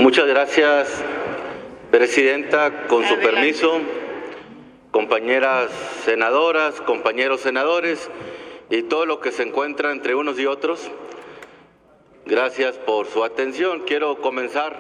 Muchas gracias, Presidenta. Con su permiso, compañeras senadoras, compañeros senadores y todo lo que se encuentra entre unos y otros, gracias por su atención. Quiero comenzar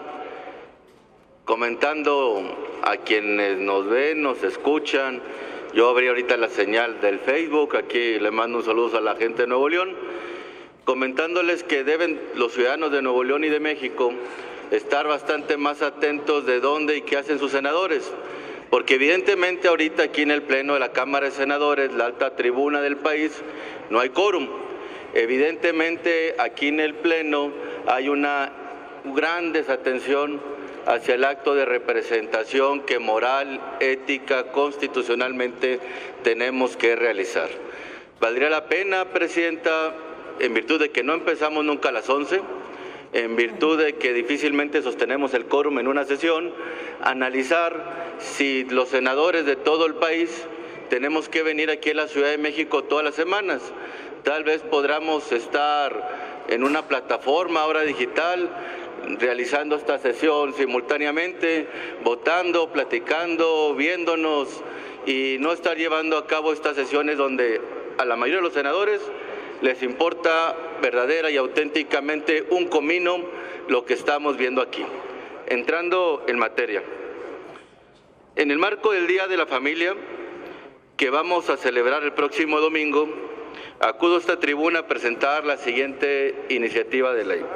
comentando a quienes nos ven, nos escuchan. Yo abrí ahorita la señal del Facebook, aquí le mando un saludo a la gente de Nuevo León, comentándoles que deben los ciudadanos de Nuevo León y de México estar bastante más atentos de dónde y qué hacen sus senadores, porque evidentemente ahorita aquí en el Pleno de la Cámara de Senadores, la alta tribuna del país, no hay quórum. Evidentemente aquí en el Pleno hay una gran desatención hacia el acto de representación que moral, ética, constitucionalmente tenemos que realizar. Valdría la pena, Presidenta, en virtud de que no empezamos nunca a las 11, en virtud de que difícilmente sostenemos el quórum en una sesión, analizar si los senadores de todo el país tenemos que venir aquí a la Ciudad de México todas las semanas. Tal vez podamos estar en una plataforma ahora digital, realizando esta sesión simultáneamente, votando, platicando, viéndonos y no estar llevando a cabo estas sesiones donde a la mayoría de los senadores les importa verdadera y auténticamente un comino lo que estamos viendo aquí. Entrando en materia, en el marco del Día de la Familia, que vamos a celebrar el próximo domingo, acudo a esta tribuna a presentar la siguiente iniciativa de ley.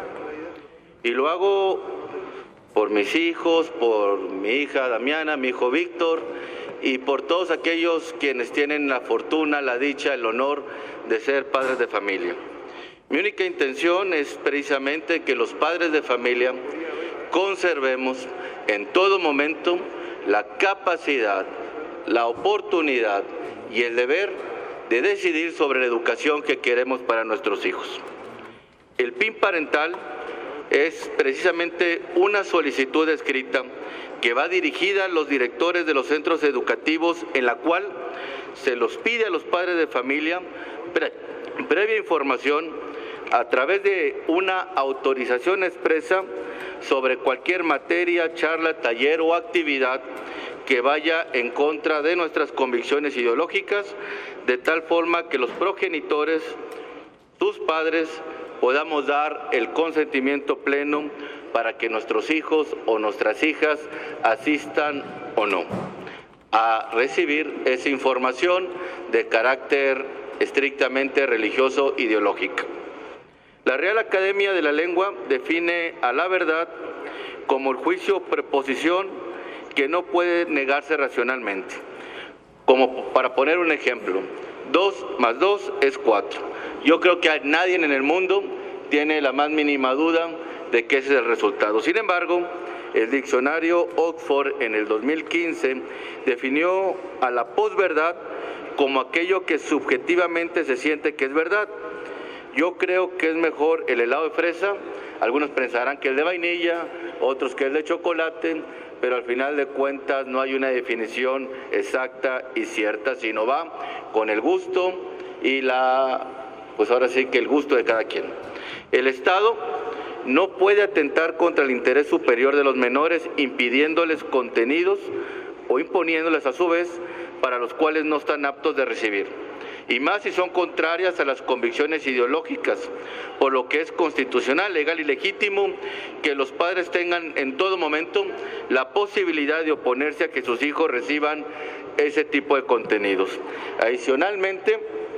Y lo hago por mis hijos, por mi hija Damiana, mi hijo Víctor, y por todos aquellos quienes tienen la fortuna, la dicha, el honor de ser padres de familia. Mi única intención es precisamente que los padres de familia conservemos en todo momento la capacidad, la oportunidad y el deber de decidir sobre la educación que queremos para nuestros hijos. El PIN parental es precisamente una solicitud escrita que va dirigida a los directores de los centros educativos, en la cual se los pide a los padres de familia previa información a través de una autorización expresa sobre cualquier materia, charla, taller o actividad que vaya en contra de nuestras convicciones ideológicas, de tal forma que los progenitores, sus padres, podamos dar el consentimiento pleno para que nuestros hijos o nuestras hijas asistan o no a recibir esa información de carácter estrictamente religioso ideológica. La Real Academia de la Lengua define a la verdad como el juicio o preposición que no puede negarse racionalmente. Como para poner un ejemplo, 2 más 2 es 4. Yo creo que nadie en el mundo tiene la más mínima duda de que ese es el resultado. Sin embargo, el diccionario Oxford en el 2015 definió a la posverdad como aquello que subjetivamente se siente que es verdad. Yo creo que es mejor el helado de fresa, algunos pensarán que el de vainilla, otros que el de chocolate, pero al final de cuentas no hay una definición exacta y cierta, sino va con el gusto y pues ahora sí que el gusto de cada quien. El Estado no puede atentar contra el interés superior de los menores, impidiéndoles contenidos o imponiéndoles a su vez para los cuales no están aptos de recibir, y más si son contrarias a las convicciones ideológicas, por lo que es constitucional, legal y legítimo que los padres tengan en todo momento la posibilidad de oponerse a que sus hijos reciban ese tipo de contenidos. Adicionalmente,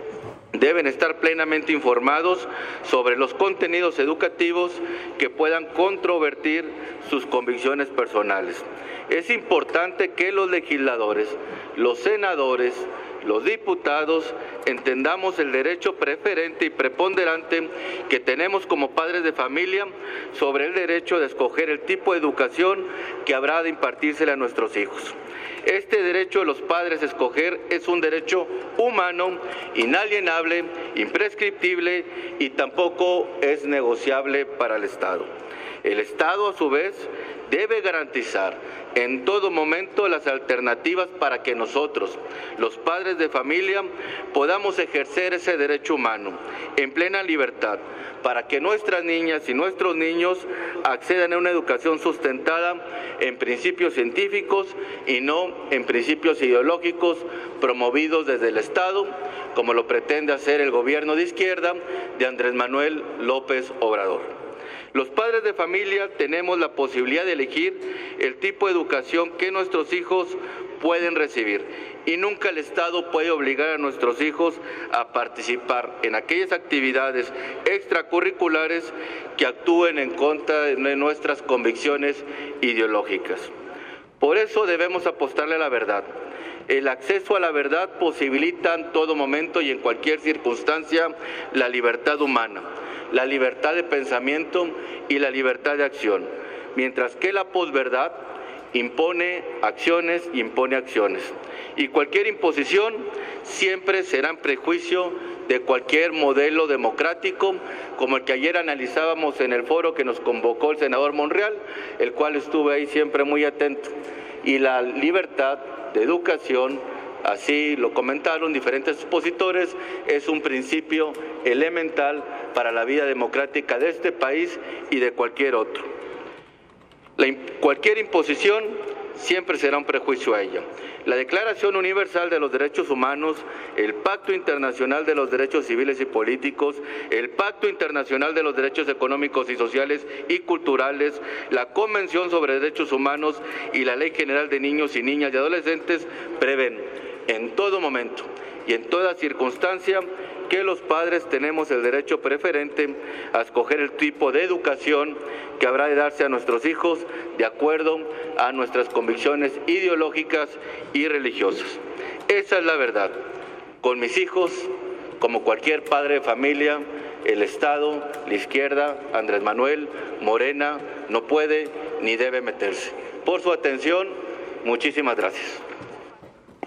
deben estar plenamente informados sobre los contenidos educativos que puedan controvertir sus convicciones personales. Es importante que los legisladores, los senadores, los diputados entendamos el derecho preferente y preponderante que tenemos como padres de familia sobre el derecho de escoger el tipo de educación que habrá de impartírsele a nuestros hijos. Este derecho de los padres a escoger es un derecho humano, inalienable, imprescriptible y tampoco es negociable para el Estado. El Estado, a su vez, debe garantizar en todo momento las alternativas para que nosotros, los padres de familia, podamos ejercer ese derecho humano en plena libertad, para que nuestras niñas y nuestros niños accedan a una educación sustentada en principios científicos y no en principios ideológicos promovidos desde el Estado, como lo pretende hacer el gobierno de izquierda de Andrés Manuel López Obrador. Los padres de familia tenemos la posibilidad de elegir el tipo de educación que nuestros hijos pueden recibir y nunca el Estado puede obligar a nuestros hijos a participar en aquellas actividades extracurriculares que actúen en contra de nuestras convicciones ideológicas. Por eso debemos apostarle a la verdad. El acceso a la verdad posibilita en todo momento y en cualquier circunstancia la libertad humana, la libertad de pensamiento y la libertad de acción, mientras que la posverdad impone acciones. Y cualquier imposición siempre será en prejuicio de cualquier modelo democrático, como el que ayer analizábamos en el foro que nos convocó el senador Monreal, el cual estuve ahí siempre muy atento. Y la libertad de educación, así lo comentaron diferentes expositores, es un principio elemental para la vida democrática de este país y de cualquier otro. Cualquier imposición siempre será un prejuicio a ella. La Declaración Universal de los Derechos Humanos, el Pacto Internacional de los Derechos Civiles y Políticos, el Pacto Internacional de los Derechos Económicos y Sociales y Culturales, la Convención sobre Derechos Humanos y la Ley General de Niños y Niñas y Adolescentes prevén en todo momento y en toda circunstancia que los padres tenemos el derecho preferente a escoger el tipo de educación que habrá de darse a nuestros hijos de acuerdo a nuestras convicciones ideológicas y religiosas. Esa es la verdad. Con mis hijos, como cualquier padre de familia, el Estado, la izquierda, Andrés Manuel, Morena, no puede ni debe meterse. Por su atención, muchísimas gracias.